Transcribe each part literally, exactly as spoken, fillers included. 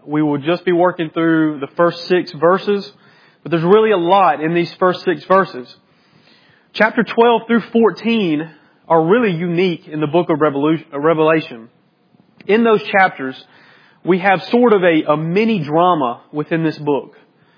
We will just be working through the first six verses, but there's really a lot in these first six verses. Chapter twelve through fourteen are really unique in the book of Revelation. In those chapters, we have sort of a, a mini drama within this book.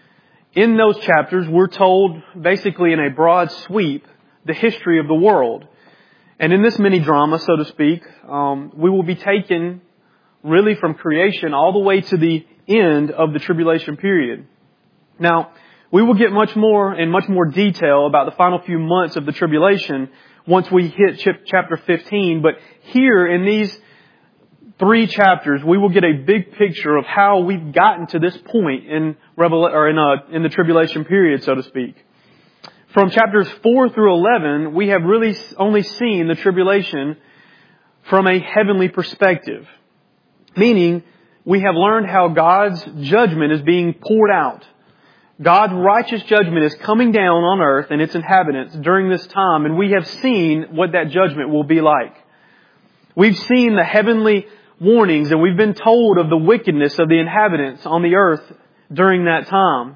In those chapters, we're told, basically in a broad sweep, the history of the world. And in this mini drama, so to speak, um, we will be taken really from creation all the way to the end of the tribulation period. Now, we will get much more in much more detail about the final few months of the tribulation once we hit chapter fifteen. But here in these three chapters, we will get a big picture of how we've gotten to this point in Revel- or in, uh, in the tribulation period, so to speak. From chapters four through eleven, we have really only seen the tribulation from a heavenly perspective. Meaning, we have learned how God's judgment is being poured out. God's righteous judgment is coming down on earth and its inhabitants during this time, and we have seen what that judgment will be like. We've seen the heavenly warnings, and we've been told of the wickedness of the inhabitants on the earth during that time.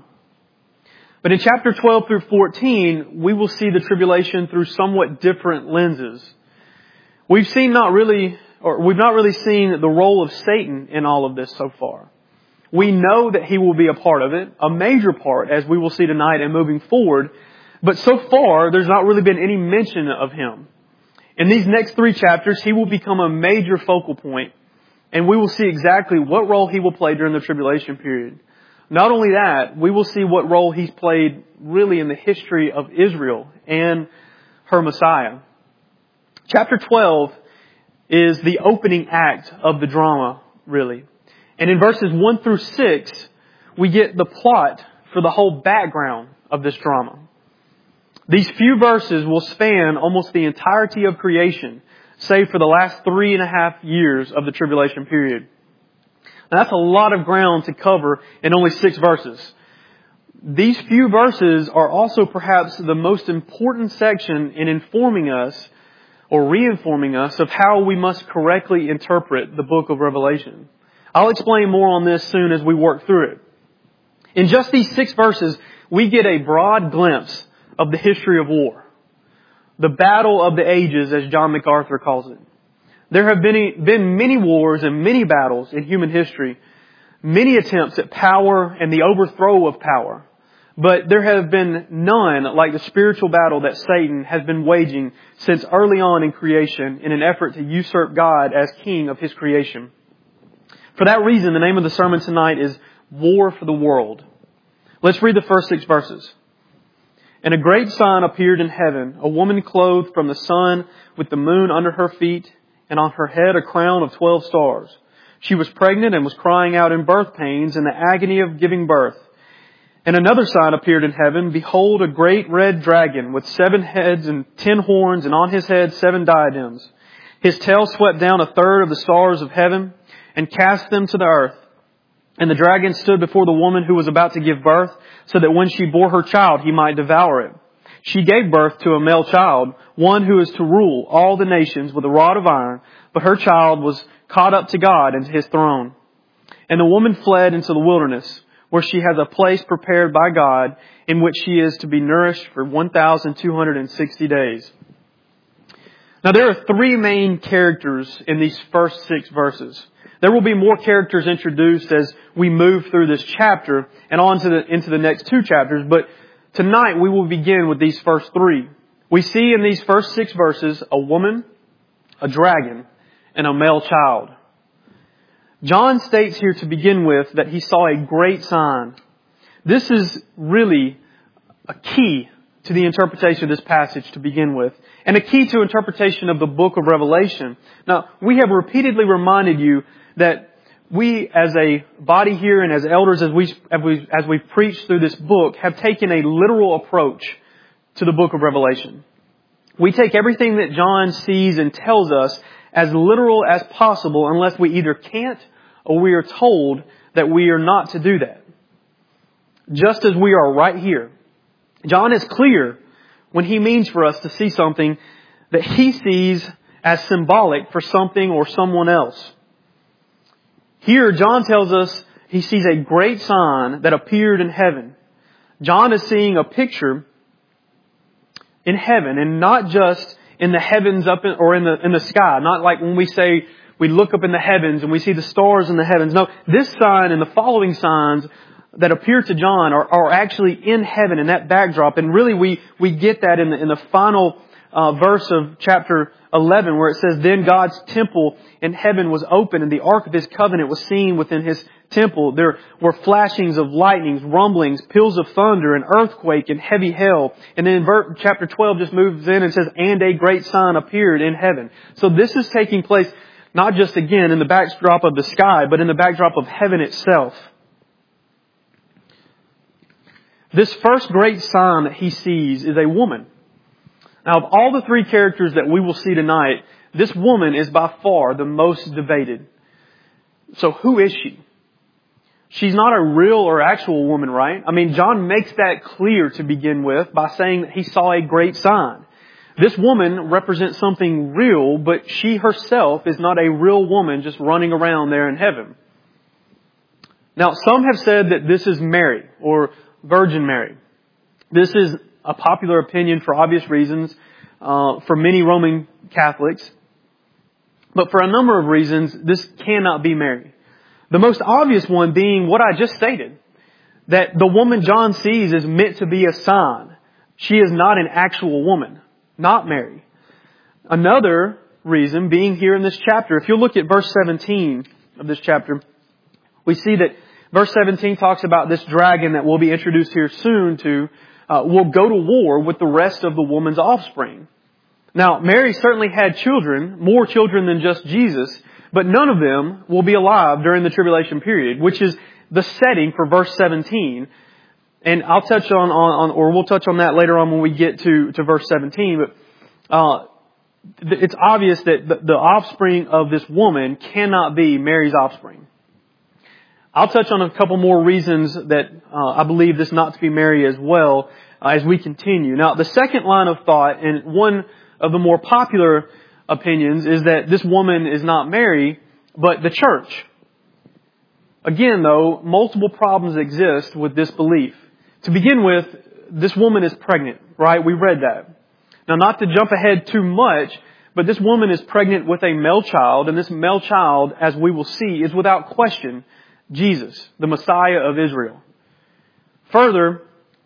But in chapter twelve through fourteen, we will see the tribulation through somewhat different lenses. We've seen not really, or we've not really seen the role of Satan in all of this so far. We know that he will be a part of it, a major part, as we will see tonight and moving forward. But so far, there's not really been any mention of him. In these next three chapters, he will become a major focal point, and we will see exactly what role he will play during the tribulation period. Not only that, we will see what role he's played really in the history of Israel and her Messiah. Chapter twelve is the opening act of the drama, really. And in verses one through six, we get the plot for the whole background of this drama. These few verses will span almost the entirety of creation, save for the last three and a half years of the tribulation period. Now, that's a lot of ground to cover in only six verses. These few verses are also perhaps the most important section in informing us or re-informing us of how we must correctly interpret the book of Revelation. I'll explain more on this soon as we work through it. In just these six verses, we get a broad glimpse of the history of war. The battle of the ages, as John MacArthur calls it. There have been, been many wars and many battles in human history, many attempts at power and the overthrow of power. But there have been none like the spiritual battle that Satan has been waging since early on in creation in an effort to usurp God as king of His creation. For that reason, the name of the sermon tonight is War for the World. Let's read the first six verses. And a great sign appeared in heaven, a woman clothed from the sun with the moon under her feet, and on her head a crown of twelve stars. She was pregnant and was crying out in birth pains in the agony of giving birth. And another sign appeared in heaven. Behold, a great red dragon with seven heads and ten horns, and on his head seven diadems. His tail swept down a third of the stars of heaven and cast them to the earth. And the dragon stood before the woman who was about to give birth, so that when she bore her child, he might devour it. She gave birth to a male child, one who is to rule all the nations with a rod of iron, but her child was caught up to God and to His throne. And the woman fled into the wilderness, where she has a place prepared by God, in which she is to be nourished for one thousand two hundred sixty days. Now there are three main characters in these first six verses. There will be more characters introduced as we move through this chapter and on to the, into the next two chapters, but tonight we will begin with these first three. We see in these first six verses a woman, a dragon, and a male child. John states here to begin with that he saw a great sign. This is really a key to the interpretation of this passage to begin with, and a key to interpretation of the book of Revelation. Now, we have repeatedly reminded you that we as a body here and as elders, as we as we as we preach through this book, have taken a literal approach to the book of Revelation. We take everything that John sees and tells us as literal as possible, unless we either can't or we are told that we are not to do that. Just as we are right here. John is clear when he means for us to see something that he sees as symbolic for something or someone else. Here, John tells us he sees a great sign that appeared in heaven. John is seeing a picture in heaven, and not just in the heavens up in, or in the in the sky. Not like when we say we look up in the heavens and we see the stars in the heavens. No, this sign and the following signs that appear to John are, are actually in heaven in that backdrop. And really we, we get that in the, in the final uh, verse of chapter eleven, where it says, "Then God's temple in heaven was open, and the ark of His covenant was seen within His temple. There were flashings of lightnings, rumblings, peals of thunder, an earthquake, and heavy hail." And then ver- chapter twelve just moves in and says, "And a great sign appeared in heaven." So this is taking place not just, again, in the backdrop of the sky, but in the backdrop of heaven itself. This first great sign that he sees is a woman. Now, of all the three characters that we will see tonight, this woman is by far the most debated. So who is she? She's not a real or actual woman, right? I mean, John makes that clear to begin with by saying that he saw a great sign. This woman represents something real, but she herself is not a real woman just running around there in heaven. Now, some have said that this is Mary, or Virgin Mary. This is a popular opinion for obvious reasons uh, for many Roman Catholics. But for a number of reasons, this cannot be Mary. The most obvious one being what I just stated, that the woman John sees is meant to be a sign. She is not an actual woman, not Mary. Another reason being here in this chapter, if you look at verse seventeen of this chapter, we see that verse seventeen talks about this dragon that will be introduced here soon to, uh, will go to war with the rest of the woman's offspring. Now, Mary certainly had children, more children than just Jesus, but none of them will be alive during the tribulation period, which is the setting for verse seventeen. And I'll touch on, on, on or we'll touch on that later on when we get to, to verse seventeen. But uh, it's obvious that the, the offspring of this woman cannot be Mary's offspring. I'll touch on a couple more reasons that uh, I believe this not to be Mary as well uh, as we continue. Now, the second line of thought, and one of the more popular opinions, is that this woman is not Mary, but the church. Again, though, multiple problems exist with this belief. To begin with, this woman is pregnant, right? We read that. Now, not to jump ahead too much, but this woman is pregnant with a male child, and this male child, as we will see, is without question Jesus, the Messiah of Israel. Further,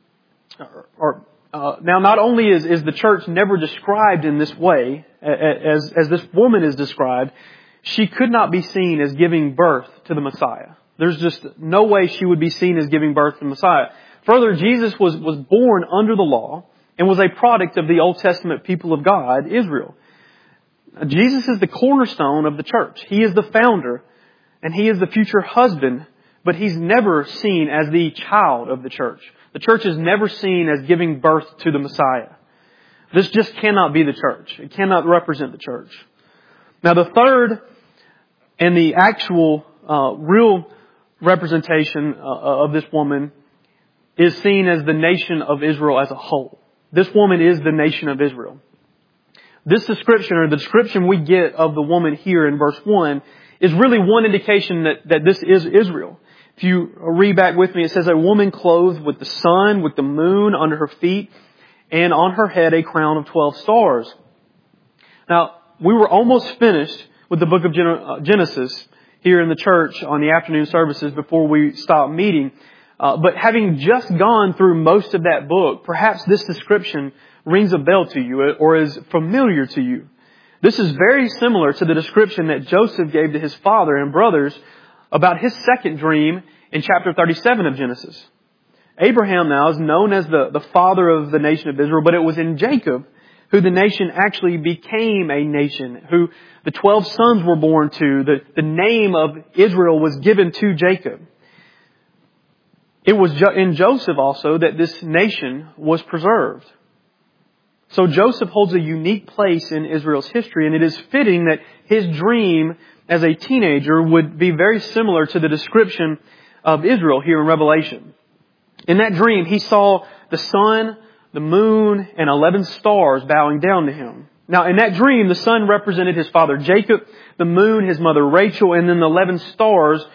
or uh, now not only is, is the church never described in this way, as, as this woman is described, she could not be seen as giving birth to the Messiah. There's just no way she would be seen as giving birth to the Messiah. Further, Jesus was, was born under the law and was a product of the Old Testament people of God, Israel. Jesus is the cornerstone of the church. He is the founder. And He is the future husband, but He's never seen as the child of the church. The church is never seen as giving birth to the Messiah. This just cannot be the church. It cannot represent the church. Now, the third and the actual uh, real representation uh, of this woman is seen as the nation of Israel as a whole. This woman is the nation of Israel. This description, or the description we get of the woman here in verse one, is really one indication that, that this is Israel. If you read back with me, it says, "A woman clothed with the sun, with the moon under her feet, and on her head a crown of twelve stars." Now, we were almost finished with the book of Genesis here in the church on the afternoon services before we stopped meeting. Uh, but having just gone through most of that book, perhaps this description rings a bell to you or is familiar to you. This is very similar to the description that Joseph gave to his father and brothers about his second dream in chapter thirty-seven of Genesis. Abraham now is known as the, the father of the nation of Israel, but it was in Jacob who the nation actually became a nation, who the twelve sons were born to. The, the name of Israel was given to Jacob. It was in Joseph also that this nation was preserved. So Joseph holds a unique place in Israel's history, and it is fitting that his dream as a teenager would be very similar to the description of Israel here in Revelation. In that dream, he saw the sun, the moon, and eleven stars bowing down to him. Now, in that dream, the sun represented his father Jacob, the moon his mother Rachel, and then the eleven stars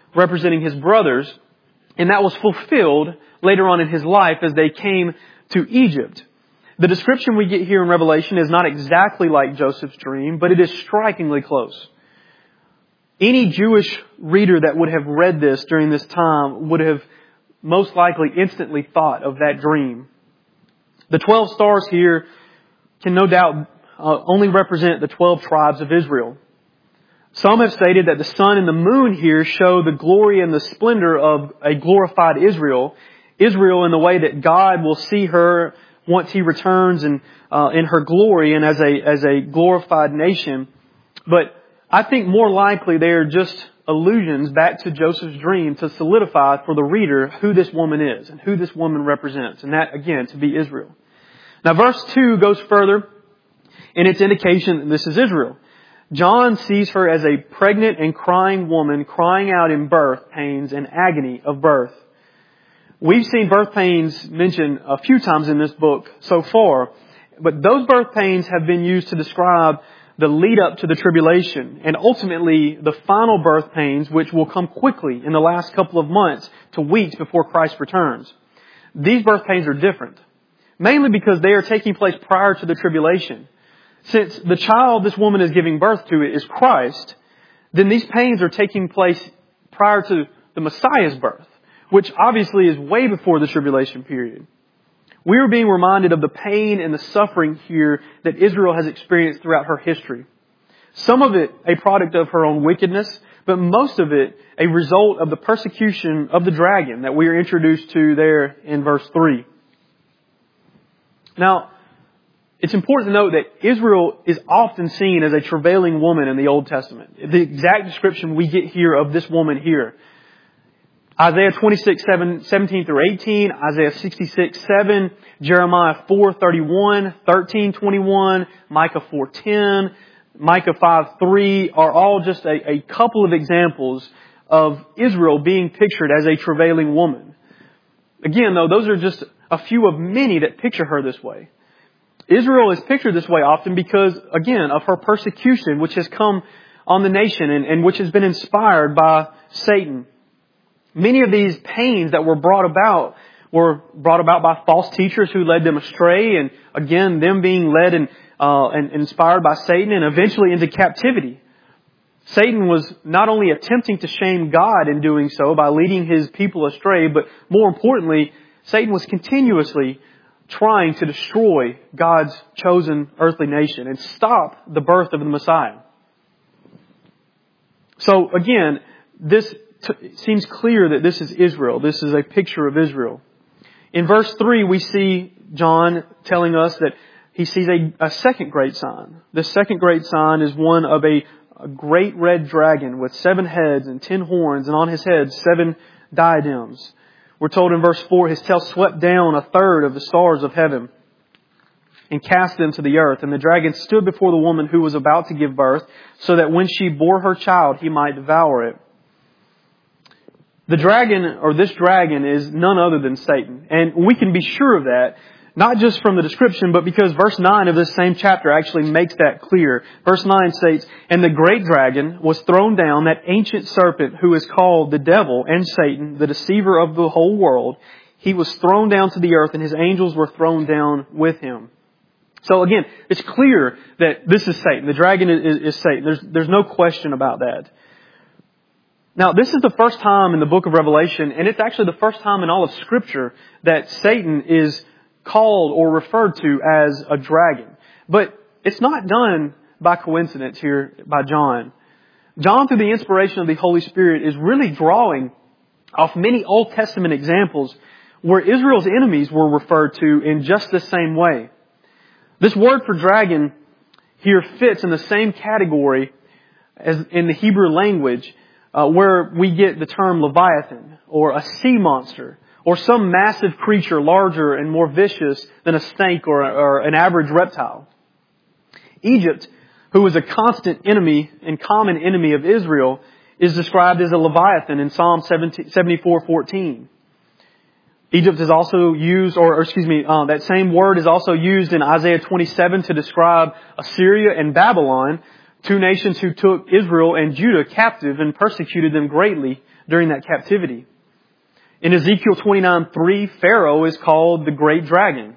representing his brothers. And that was fulfilled later on in his life as they came to Egypt. The description we get here in Revelation is not exactly like Joseph's dream, but it is strikingly close. Any Jewish reader that would have read this during this time would have most likely instantly thought of that dream. The twelve stars here can no doubt uh, only represent the twelve tribes of Israel. Some have stated that the sun and the moon here show the glory and the splendor of a glorified Israel. Israel in the way that God will see her once He returns and uh, in her glory and as a as a glorified nation. But I think more likely they are just allusions back to Joseph's dream to solidify for the reader who this woman is and who this woman represents. And that, again, to be Israel. Now, verse two goes further in its indication that this is Israel. John sees her as a pregnant and crying woman crying out in birth pains and agony of birth. We've seen birth pains mentioned a few times in this book so far, but those birth pains have been used to describe the lead up to the tribulation and ultimately the final birth pains, which will come quickly in the last couple of months to weeks before Christ returns. These birth pains are different, mainly because they are taking place prior to the tribulation. Since the child this woman is giving birth to is Christ, then these pains are taking place prior to the Messiah's birth, which obviously is way before the tribulation period. We are being reminded of the pain and the suffering here that Israel has experienced throughout her history. Some of it a product of her own wickedness, but most of it a result of the persecution of the dragon that we are introduced to there in verse three. Now, it's important to note that Israel is often seen as a travailing woman in the Old Testament. The exact description we get here of this woman here. Isaiah twenty-six, seventeen through eighteen, Isaiah sixty-six, seven, Jeremiah four, thirty-one, thirteen, twenty-one, Micah four, ten, Micah five, three are all just a, a couple of examples of Israel being pictured as a travailing woman. Again, though, those are just a few of many that picture her this way. Israel is pictured this way often because, again, of her persecution which has come on the nation and, and which has been inspired by Satan. Many of these pains that were brought about were brought about by false teachers who led them astray, and again, them being led and, uh, and inspired by Satan and eventually into captivity. Satan was not only attempting to shame God in doing so by leading His people astray, but more importantly, Satan was continuously trying to destroy God's chosen earthly nation and stop the birth of the Messiah. So again, this It seems clear that this is Israel. This is a picture of Israel. In verse three, we see John telling us that he sees a, a second great sign. The second great sign is one of a, a great red dragon with seven heads and ten horns, and on his head seven diadems. We're told in verse four, his tail swept down a third of the stars of heaven and cast them to the earth. And the dragon stood before the woman who was about to give birth, so that when she bore her child, he might devour it. The dragon, or this dragon, is none other than Satan. And we can be sure of that, not just from the description, but because verse nine of this same chapter actually makes that clear. Verse nine states, "And the great dragon was thrown down, that ancient serpent who is called the devil and Satan, the deceiver of the whole world. He was thrown down to the earth, and his angels were thrown down with him." So again, it's clear that this is Satan. The dragon is, is Satan. There's, there's no question about that. Now, this is the first time in the book of Revelation, and it's actually the first time in all of Scripture that Satan is called or referred to as a dragon. But it's not done by coincidence here by John. John, through the inspiration of the Holy Spirit, is really drawing off many Old Testament examples where Israel's enemies were referred to in just the same way. This word for dragon here fits in the same category as in the Hebrew language, Uh, where we get the term Leviathan, or a sea monster, or some massive creature larger and more vicious than a snake or, or an average reptile. Egypt, who was a constant enemy and common enemy of Israel, is described as a Leviathan in Psalm seventy-four fourteen. Egypt is also used, or, or excuse me, uh, that same word is also used in Isaiah twenty-seven to describe Assyria and Babylon, Two nations who took Israel and Judah captive and persecuted them greatly during that captivity. In Ezekiel twenty-nine three, Pharaoh is called the Great Dragon.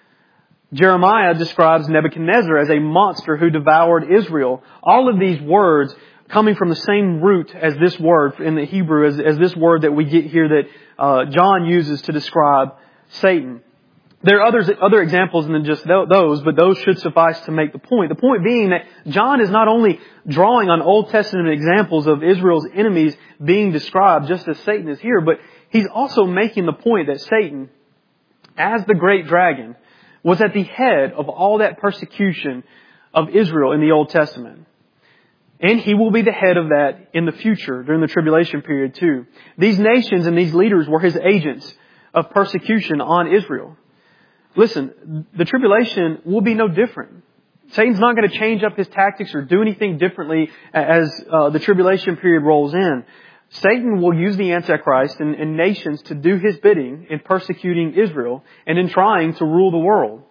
Jeremiah describes Nebuchadnezzar as a monster who devoured Israel. All of these words coming from the same root as this word in the Hebrew, as, as this word that we get here that uh, John uses to describe Satan. There are others, other examples than just those, but those should suffice to make the point. The point being that John is not only drawing on Old Testament examples of Israel's enemies being described just as Satan is here, but he's also making the point that Satan, as the great dragon, was at the head of all that persecution of Israel in the Old Testament. And he will be the head of that in the future during the tribulation period too. These nations and these leaders were his agents of persecution on Israel. Listen, the tribulation will be no different. Satan's not going to change up his tactics or do anything differently as uh, the tribulation period rolls in. Satan will use the Antichrist and, and nations to do his bidding in persecuting Israel and in trying to rule the world.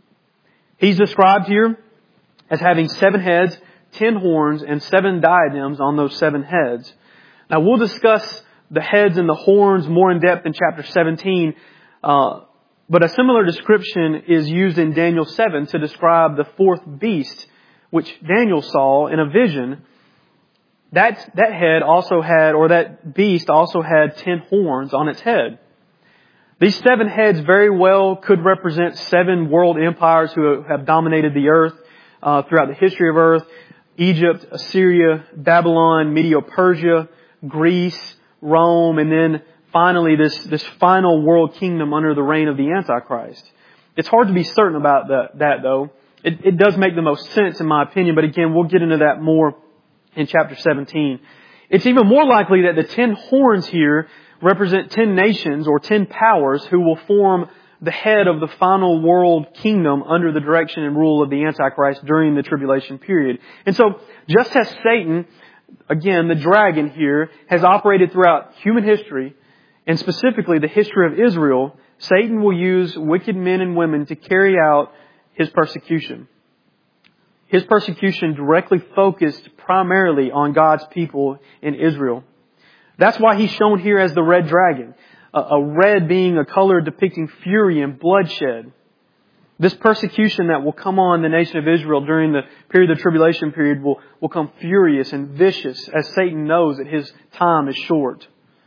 He's described here as having seven heads, ten horns, and seven diadems on those seven heads. Now we'll discuss the heads and the horns more in depth in chapter seventeen, uh, but a similar description is used in Daniel seven to describe the fourth beast, which Daniel saw in a vision. That, that head also had, or that beast also had ten horns on its head. These seven heads very well could represent seven world empires who have dominated the earth uh, throughout the history of earth. Egypt, Assyria, Babylon, Medo-Persia, Greece, Rome, and then finally this, this final world kingdom under the reign of the Antichrist. It's hard to be certain about that, that though. It, it does make the most sense in my opinion, but again, we'll get into that more in chapter seventeen. It's even more likely that the ten horns here represent ten nations or ten powers who will form the head of the final world kingdom under the direction and rule of the Antichrist during the tribulation period. And so, just as Satan, again, the dragon here, has operated throughout human history, and specifically the history of Israel, Satan will use wicked men and women to carry out his persecution. His persecution directly focused primarily on God's people in Israel. That's why he's shown here as the red dragon. A red being a color depicting fury and bloodshed. This persecution that will come on the nation of Israel during the period of the tribulation period will, will come furious and vicious as Satan knows that his time is short.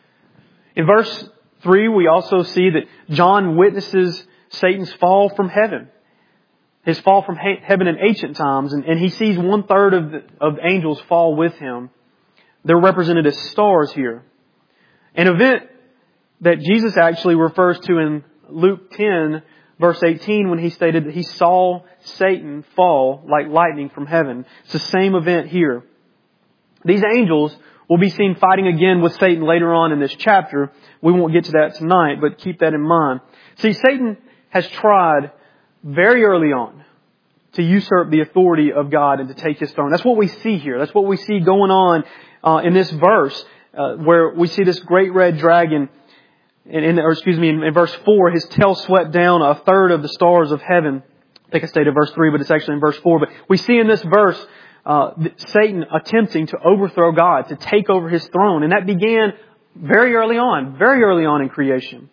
In verse three, we also see that John witnesses Satan's fall from heaven. His fall from heaven in ancient times, and, and he sees one third of, the, of angels fall with him. They're represented as stars here. An event that Jesus actually refers to in Luke ten, verse eighteen, when he stated that he saw Satan fall like lightning from heaven. It's the same event here. These angels will be seen fighting again with Satan later on in this chapter. We won't get to that tonight, but keep that in mind. See, Satan has tried very early on to usurp the authority of God and to take His throne. That's what we see here. That's what we see going on uh, in this verse, uh, where we see this great red dragon. In, in, or excuse me, in, in verse four, his tail swept down a third of the stars of heaven. I think I stated verse three, but it's actually in verse four. But we see in this verse uh, Satan attempting to overthrow God, to take over His throne, and that began very early on, very early on in creation.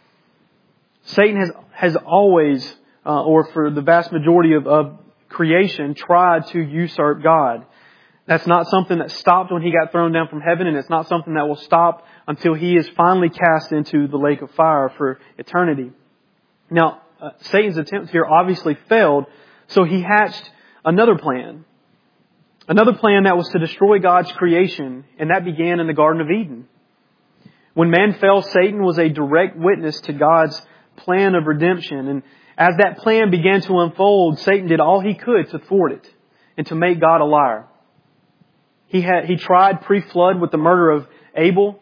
Satan has has always, uh, or for the vast majority of, of creation, tried to usurp God. That's not something that stopped when He got thrown down from heaven, and it's not something that will stop until He is finally cast into the lake of fire for eternity. Now, uh, Satan's attempt here obviously failed, so he hatched another plan. Another plan that was to destroy God's creation, and that began in the Garden of Eden. When man fell, Satan was a direct witness to God's plan of redemption, and as that plan began to unfold, Satan did all he could to thwart it and to make God a liar. He had, he tried pre-flood with the murder of Abel.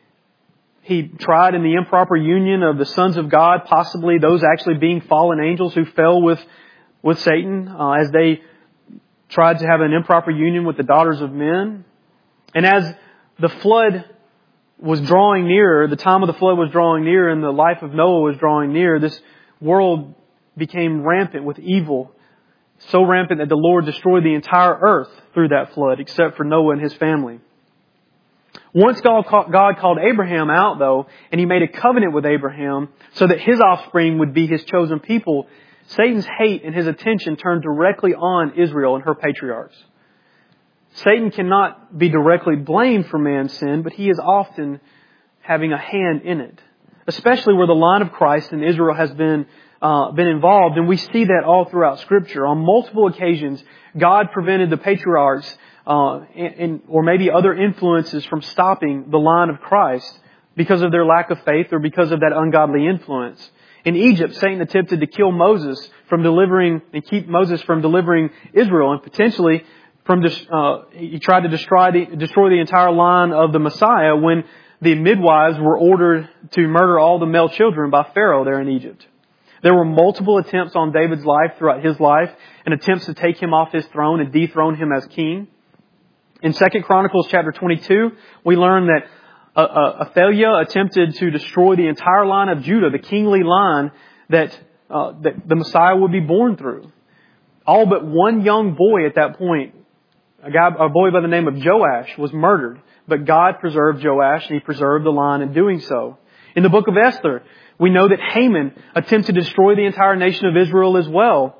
He tried in the improper union of the sons of God, possibly those actually being fallen angels who fell with, with Satan, uh, as they tried to have an improper union with the daughters of men. And as the flood was drawing nearer, the time of the flood was drawing near, and the life of Noah was drawing near, this world became rampant with evil So rampant that the Lord destroyed the entire earth through that flood, except for Noah and his family. Once God called Abraham out, though, and He made a covenant with Abraham so that his offspring would be His chosen people, Satan's hate and his attention turned directly on Israel and her patriarchs. Satan cannot be directly blamed for man's sin, but he is often having a hand in it, especially where the line of Christ in Israel has been uh, been involved. And we see that all throughout Scripture. On multiple occasions, God prevented the patriarchs uh, and, and or maybe other influences from stopping the line of Christ because of their lack of faith or because of that ungodly influence. In Egypt, Satan attempted to kill Moses from delivering and keep Moses from delivering Israel, and potentially from uh, he tried to destroy the, destroy the entire line of the Messiah when the midwives were ordered to murder all the male children by Pharaoh there in Egypt. There were multiple attempts on David's life throughout his life, and attempts to take him off his throne and dethrone him as king. In Second Chronicles chapter twenty-two, we learn that Athaliah attempted to destroy the entire line of Judah, the kingly line that, uh, that the Messiah would be born through. All but one young boy at that point, a guy, a boy by the name of Joash, was murdered. But God preserved Joash, and He preserved the line in doing so. In the book of Esther, we know that Haman attempted to destroy the entire nation of Israel as well.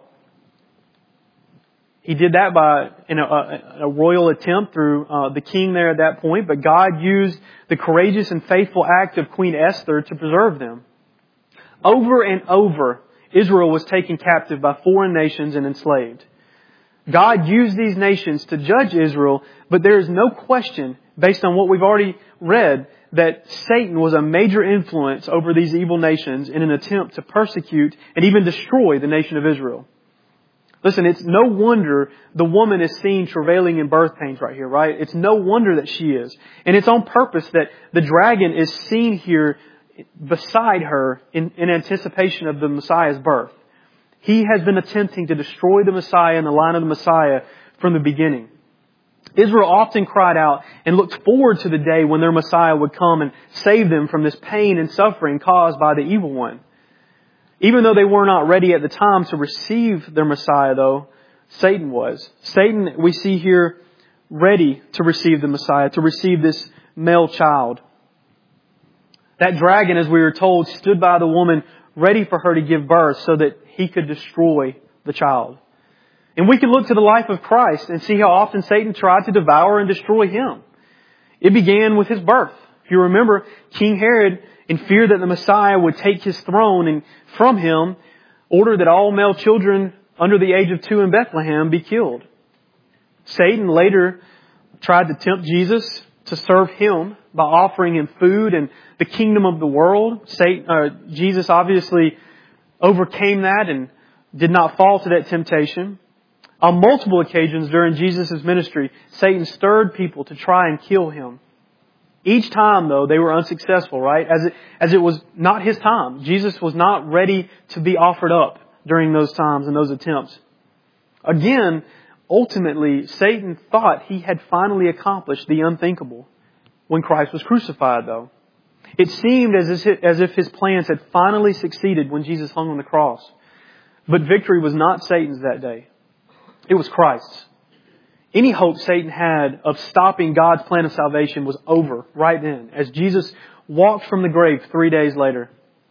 He did that by in a, a, a royal attempt through uh, the king there at that point, but God used the courageous and faithful act of Queen Esther to preserve them. Over and over, Israel was taken captive by foreign nations and enslaved. God used these nations to judge Israel, but there is no question, based on what we've already read, that Satan was a major influence over these evil nations in an attempt to persecute and even destroy the nation of Israel. Listen, it's no wonder the woman is seen travailing in birth pains right here, right? It's no wonder that she is. And it's on purpose that the dragon is seen here beside her in, in anticipation of the Messiah's birth. He has been attempting to destroy the Messiah and the line of the Messiah from the beginning. Israel often cried out and looked forward to the day when their Messiah would come and save them from this pain and suffering caused by the evil one. Even though they were not ready at the time to receive their Messiah, though, Satan was. Satan, we see here, ready to receive the Messiah, to receive this male child. That dragon, as we were told, stood by the woman ready for her to give birth so that he could destroy the child. And we can look to the life of Christ and see how often Satan tried to devour and destroy Him. It began with His birth. If you remember, King Herod, in fear that the Messiah would take His throne and from Him, ordered that all male children under the age of two in Bethlehem be killed. Satan later tried to tempt Jesus to serve Him by offering Him food and the kingdom of the world. Satan, uh, Jesus obviously overcame that and did not fall to that temptation. On multiple occasions during Jesus' ministry, Satan stirred people to try and kill Him. Each time, though, they were unsuccessful, right? As it, as it was not His time. Jesus was not ready to be offered up during those times and those attempts. Again, ultimately, Satan thought he had finally accomplished the unthinkable when Christ was crucified, though. It seemed as if, as if his plans had finally succeeded when Jesus hung on the cross. But victory was not Satan's that day. It was Christ's. Any hope Satan had of stopping God's plan of salvation was over right then, as Jesus walked from the grave three days later.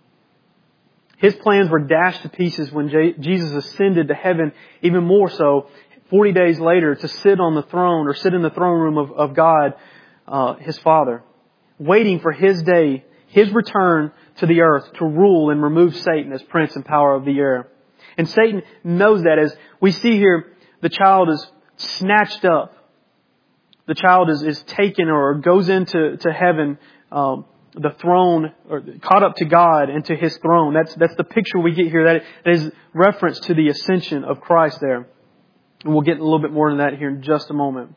His plans were dashed to pieces when J- Jesus ascended to heaven, even more so forty days later to sit on the throne or sit in the throne room of, of God, uh, His Father, waiting for His day, His return to the earth to rule and remove Satan as prince and power of the air. And Satan knows that. As we see here, the child is snatched up. The child is, is taken or goes into to heaven, um, the throne, or caught up to God and to His throne. That's that's the picture we get here. That, that is reference to the ascension of Christ there. And we'll get a little bit more into that here in just a moment.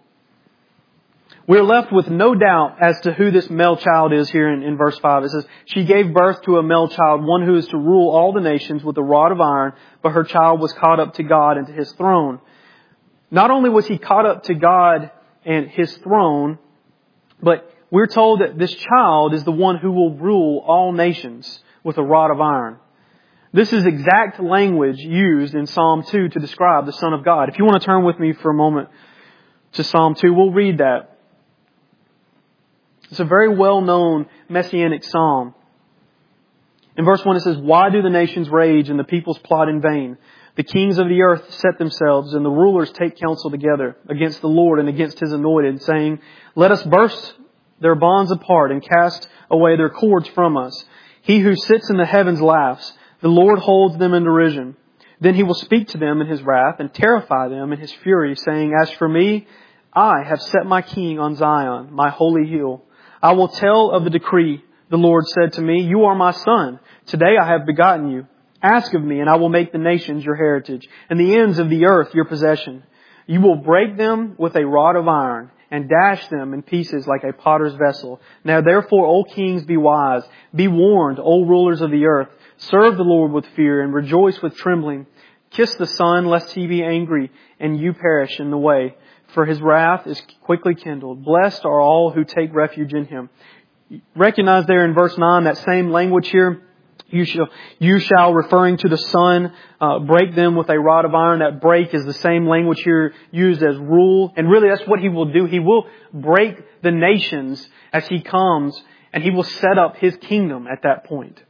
We're left with no doubt as to who this male child is here in, in verse five. It says, she gave birth to a male child, one who is to rule all the nations with a rod of iron, but her child was caught up to God and to His throne. Not only was he caught up to God and His throne, but we're told that this child is the one who will rule all nations with a rod of iron. This is exact language used in Psalm two to describe the Son of God. If you want to turn with me for a moment to Psalm two, we'll read that. It's a very well-known messianic psalm. In verse one it says, "Why do the nations rage and the peoples plot in vain? The kings of the earth set themselves and the rulers take counsel together against the Lord and against His anointed, saying, Let us burst their bonds apart and cast away their cords from us. He who sits in the heavens laughs. The Lord holds them in derision. Then He will speak to them in His wrath and terrify them in His fury, saying, As for me, I have set my king on Zion, my holy hill. I will tell of the decree. The Lord said to me, You are my son. Today I have begotten you. Ask of me, and I will make the nations your heritage, and the ends of the earth your possession. You will break them with a rod of iron, and dash them in pieces like a potter's vessel. Now therefore, O kings, be wise. Be warned, O rulers of the earth. Serve the Lord with fear, and rejoice with trembling. Kiss the Son, lest He be angry, and you perish in the way. For His wrath is quickly kindled. Blessed are all who take refuge in Him." Recognize there in verse nine that same language here. You shall, you shall referring to the Son, uh, break them with a rod of iron. That break is the same language here used as rule. And really that's what He will do. He will break the nations as He comes, and He will set up His kingdom at that point.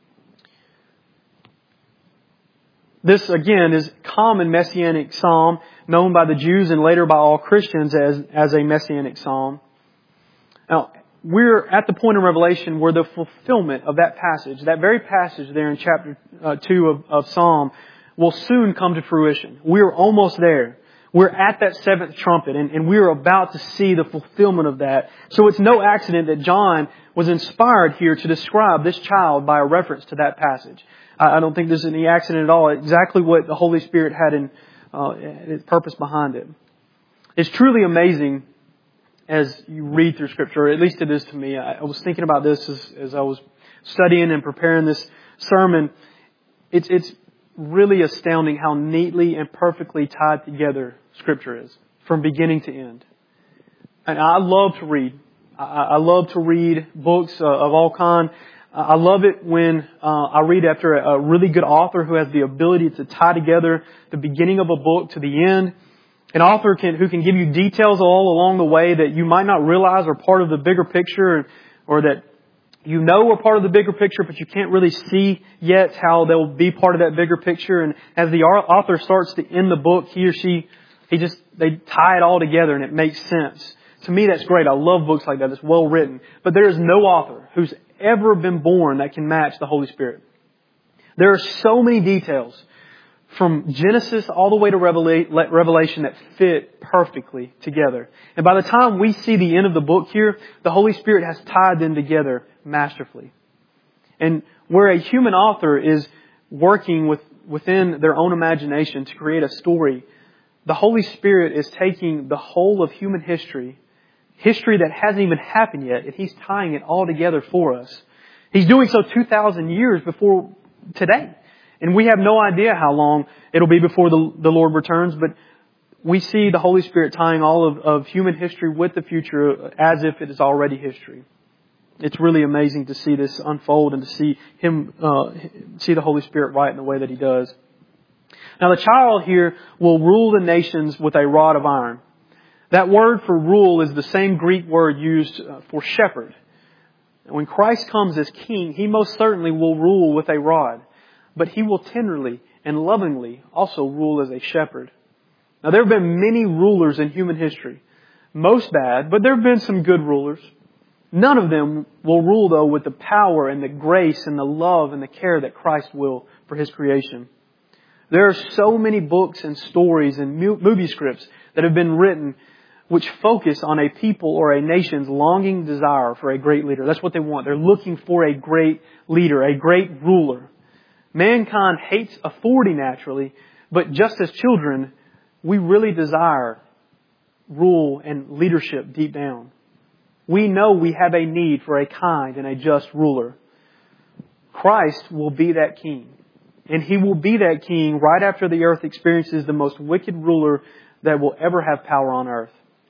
This, again, is a common messianic psalm known by the Jews and later by all Christians as, as a messianic psalm. Now, we're at the point in Revelation where the fulfillment of that passage, that very passage there in chapter uh, two of, of Psalm, will soon come to fruition. We're almost there. We're at that seventh trumpet, and, and we're about to see the fulfillment of that. So it's no accident that John was inspired here to describe this child by a reference to that passage. I don't think there's any accident at all. Exactly what the Holy Spirit had in uh, its purpose behind it. It's truly amazing as you read through Scripture, or at least it is to me. I, I was thinking about this as, as I was studying and preparing this sermon. It's, it's really astounding how neatly and perfectly tied together Scripture is, from beginning to end. And I love to read. I, I love to read books uh, of all kinds. I love it when uh, I read after a, a really good author who has the ability to tie together the beginning of a book to the end. An author can, who can give you details all along the way that you might not realize are part of the bigger picture, or that you know are part of the bigger picture, but you can't really see yet how they'll be part of that bigger picture. And as the author starts to end the book, he or she, he just, they tie it all together and it makes sense. To me, that's great. I love books like that. It's well written. But there is no author who's ever been born that can match the Holy Spirit. There are so many details from Genesis all the way to Revelation that fit perfectly together. And by the time we see the end of the book here, the Holy Spirit has tied them together masterfully. And where a human author is working with, within their own imagination to create a story, the Holy Spirit is taking the whole of human history, history that hasn't even happened yet, and He's tying it all together for us. He's doing so two thousand years before today. And we have no idea how long it'll be before the, the Lord returns, but we see the Holy Spirit tying all of, of human history with the future as if it is already history. It's really amazing to see this unfold and to see Him, uh, see the Holy Spirit write in the way that He does. Now the child here will rule the nations with a rod of iron. That word for rule is the same Greek word used for shepherd. And when Christ comes as King, He most certainly will rule with a rod. But He will tenderly and lovingly also rule as a shepherd. Now there have been many rulers in human history. Most bad, but there have been some good rulers. None of them will rule though with the power and the grace and the love and the care that Christ will for His creation. There are so many books and stories and movie scripts that have been written which focus on a people or a nation's longing desire for a great leader. That's what they want. They're looking for a great leader, a great ruler. Mankind hates authority naturally, but just as children, we really desire rule and leadership deep down. We know we have a need for a kind and a just ruler. Christ will be that King. And He will be that King right after the earth experiences the most wicked ruler that will ever have power on earth.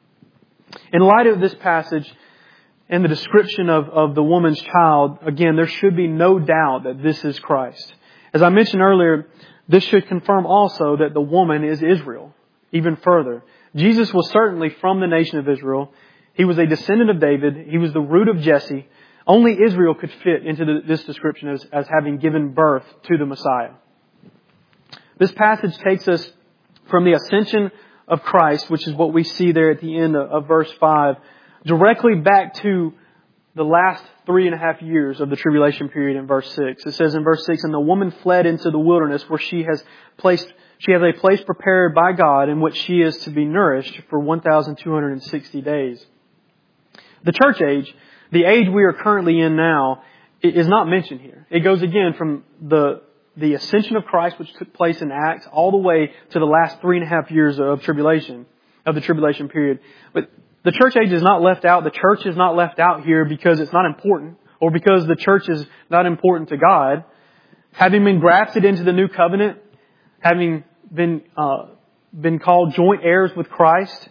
In light of this passage and the description of, of the woman's child, again, there should be no doubt that this is Christ. As I mentioned earlier, this should confirm also that the woman is Israel, even further. Jesus was certainly from the nation of Israel. He was a descendant of David. He was the root of Jesse. Only Israel could fit into the, this description as, as having given birth to the Messiah. This passage takes us from the ascension of Christ, which is what we see there at the end of, of verse five, directly back to the last three and a half years of the tribulation period in verse six. It says in verse six, "And the woman fled into the wilderness where she has placed, she has a place prepared by God in which she is to be nourished for one thousand two hundred sixty days. The church age, the age we are currently in now, is not mentioned here. It goes again from the the ascension of Christ, which took place in Acts, all the way to the last three and a half years of tribulation, of the tribulation period. But the church age is not left out. The church is not left out here because it's not important or because the church is not important to God. Having been grafted into the new covenant, having been uh, been called joint heirs with Christ,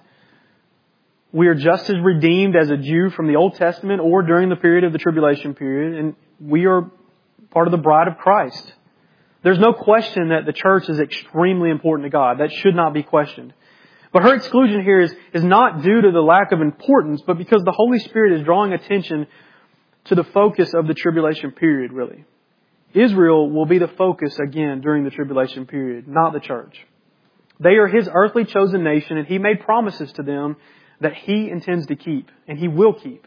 we are just as redeemed as a Jew from the Old Testament or during the period of the tribulation period, and we are part of the bride of Christ. There's no question that the church is extremely important to God. That should not be questioned. But her exclusion here is, is not due to the lack of importance, but because the Holy Spirit is drawing attention to the focus of the tribulation period, really. Israel will be the focus again during the tribulation period, not the church. They are His earthly chosen nation, and He made promises to them that He intends to keep, and He will keep.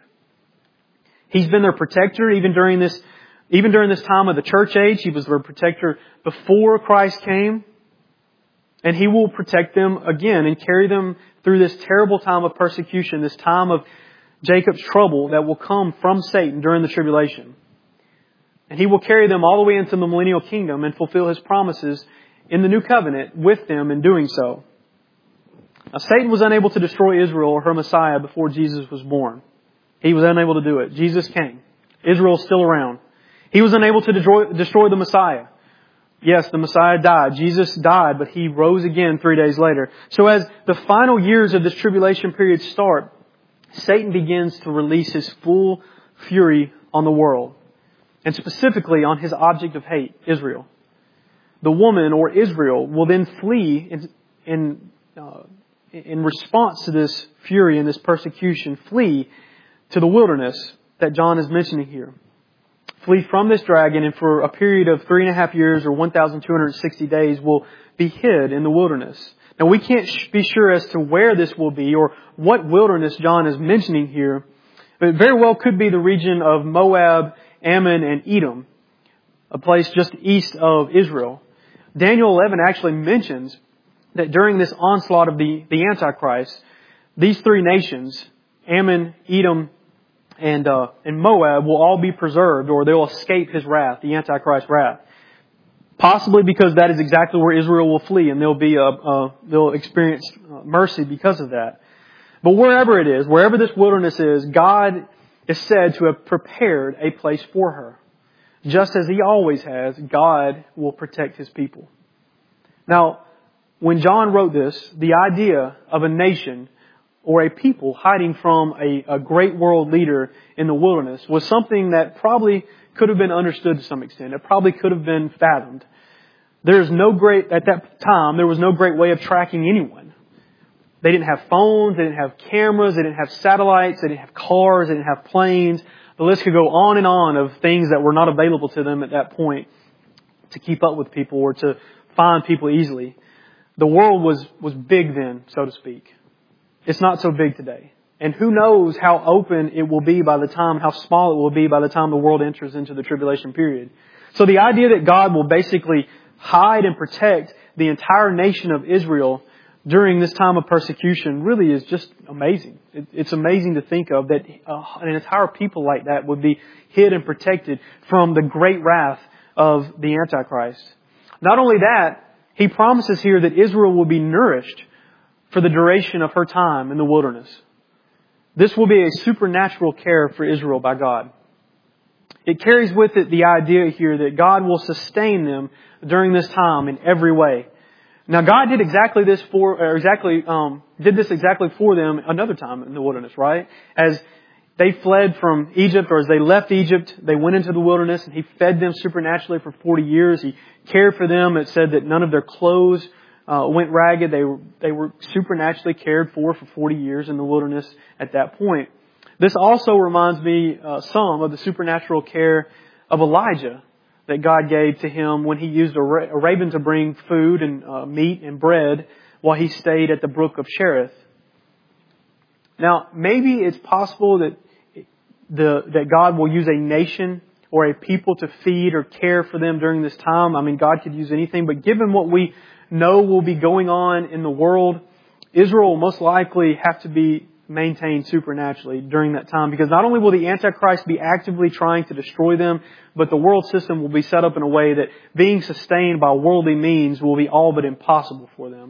He's been their protector even during this Even during this time of the church age. He was their protector before Christ came. And He will protect them again and carry them through this terrible time of persecution, this time of Jacob's trouble that will come from Satan during the tribulation. And He will carry them all the way into the millennial kingdom and fulfill His promises in the new covenant with them in doing so. Now, Satan was unable to destroy Israel or her Messiah before Jesus was born. He was unable to do it. Jesus came. Israel is still around. He was unable to destroy, destroy the Messiah. Yes, the Messiah died. Jesus died, but He rose again three days later. So as the final years of this tribulation period start, Satan begins to release his full fury on the world, and specifically on his object of hate, Israel. The woman, or Israel, will then flee in, in, uh, in response to this fury and this persecution, flee to the wilderness that John is mentioning here. Flee from this dragon, and for a period of three and a half years or one thousand two hundred sixty days will be hid in the wilderness. Now, we can't be sure as to where this will be or what wilderness John is mentioning here, but it very well could be the region of Moab, Ammon, and Edom, a place just east of Israel. Daniel eleven actually mentions that during this onslaught of the, the Antichrist, these three nations, Ammon, Edom, and uh, and Moab, will all be preserved, or they'll escape his wrath, the Antichrist wrath. Possibly because that is exactly where Israel will flee, and they'll be uh, uh, they'll experience mercy because of that. But wherever it is, wherever this wilderness is, God is said to have prepared a place for her. Just as He always has, God will protect His people. Now, when John wrote this, the idea of a nation or a people hiding from a, a great world leader in the wilderness was something that probably could have been understood to some extent. It probably could have been fathomed. There's no great, at that time, there was no great way of tracking anyone. They didn't have phones, they didn't have cameras, they didn't have satellites, they didn't have cars, they didn't have planes. The list could go on and on of things that were not available to them at that point to keep up with people or to find people easily. The world was, was big then, so to speak. It's not so big today. And who knows how open it will be by the time, how small it will be by the time the world enters into the tribulation period. So the idea that God will basically hide and protect the entire nation of Israel during this time of persecution really is just amazing. It, it's amazing to think of that uh, an entire people like that would be hid and protected from the great wrath of the Antichrist. Not only that, He promises here that Israel will be nourished for the duration of her time in the wilderness. This will be a supernatural care for Israel by God. It carries with it the idea here that God will sustain them during this time in every way. Now, God did exactly this for, or exactly, um, did this exactly for them another time in the wilderness, right? As they fled from Egypt, or as they left Egypt, they went into the wilderness and He fed them supernaturally for forty years. He cared for them. It said that none of their clothes uh, went ragged. They were, they were supernaturally cared for for forty years in the wilderness at that point. This also reminds me uh, some of the supernatural care of Elijah that God gave to him when He used a, ra- a raven to bring food and uh, meat and bread while he stayed at the brook of Cherith. Now, maybe it's possible that the that God will use a nation or a people to feed or care for them during this time. I mean, God could use anything, but given what we know will be going on in the world, Israel will most likely have to be maintained supernaturally during that time, because not only will the Antichrist be actively trying to destroy them, but the world system will be set up in a way that being sustained by worldly means will be all but impossible for them.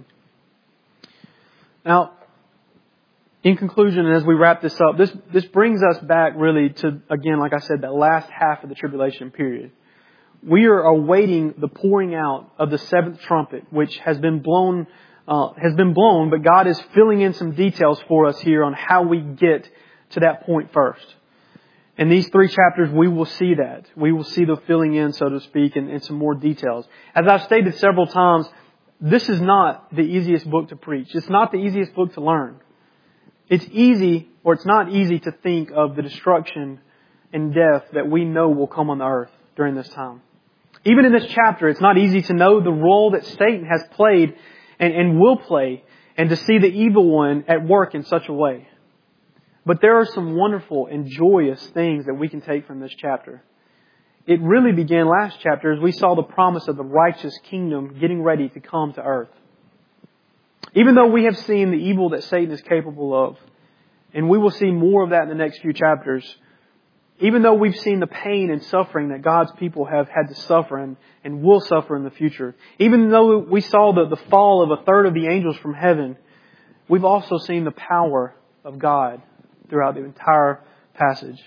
Now, in conclusion, and as we wrap this up, this, this brings us back really to, again, like I said, that last half of the tribulation period. We are awaiting the pouring out of the seventh trumpet, which has been blown Uh, has been blown, but God is filling in some details for us here on how we get to that point first. In these three chapters, we will see that. We will see the filling in, so to speak, and, and some more details. As I've stated several times, this is not the easiest book to preach. It's not the easiest book to learn. It's easy, or it's not easy to think of the destruction and death that we know will come on the earth during this time. Even in this chapter, it's not easy to know the role that Satan has played And, and will play, and to see the evil one at work in such a way. But there are some wonderful and joyous things that we can take from this chapter. It really began last chapter as we saw the promise of the righteous kingdom getting ready to come to earth. Even though we have seen the evil that Satan is capable of, and we will see more of that in the next few chapters, even though we've seen the pain and suffering that God's people have had to suffer and, and will suffer in the future, even though we saw the, the fall of a third of the angels from heaven, we've also seen the power of God throughout the entire passage.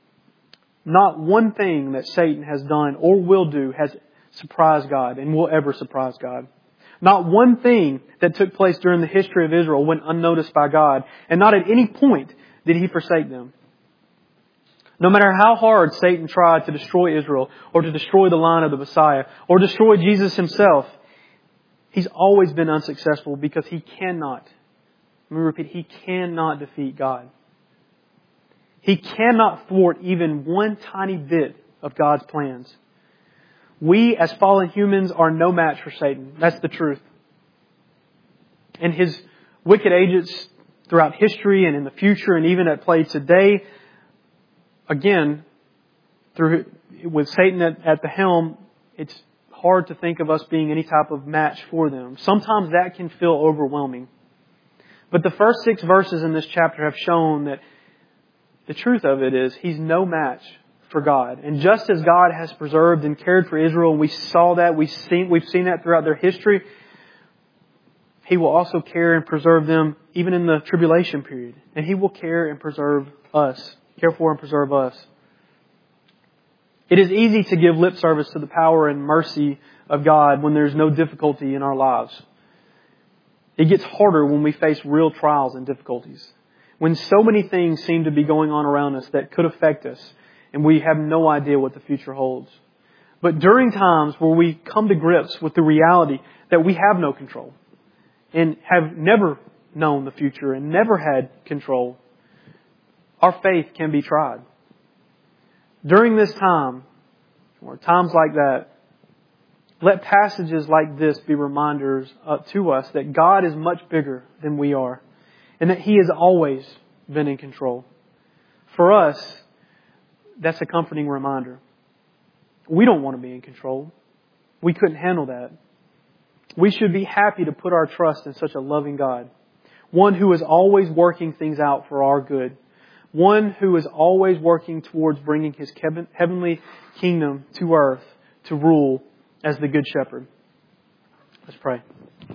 Not one thing that Satan has done or will do has surprised God and will ever surprise God. Not one thing that took place during the history of Israel went unnoticed by God, and not at any point did He forsake them. No matter how hard Satan tried to destroy Israel, or to destroy the line of the Messiah, or destroy Jesus Himself, he's always been unsuccessful, because he cannot, let me repeat, he cannot defeat God. He cannot thwart even one tiny bit of God's plans. We, as fallen humans, are no match for Satan. That's the truth. And his wicked agents throughout history and in the future and even at play today, again, through with Satan at, at the helm, it's hard to think of us being any type of match for them. Sometimes that can feel overwhelming. But the first six verses in this chapter have shown that the truth of it is He's no match for God. And just as God has preserved and cared for Israel, and we saw that, we've seen, we've seen that throughout their history, He will also care and preserve them even in the tribulation period. And He will care and preserve us. Care for and preserve us. It is easy to give lip service to the power and mercy of God when there's no difficulty in our lives. It gets harder when we face real trials and difficulties. When so many things seem to be going on around us that could affect us, and we have no idea what the future holds. But during times where we come to grips with the reality that we have no control, and have never known the future and never had control, our faith can be tried. During this time, or times like that, let passages like this be reminders uh, to us that God is much bigger than we are, and that He has always been in control. For us, that's a comforting reminder. We don't want to be in control. We couldn't handle that. We should be happy to put our trust in such a loving God, one who is always working things out for our good. One who is always working towards bringing His heavenly kingdom to earth to rule as the Good Shepherd. Let's pray.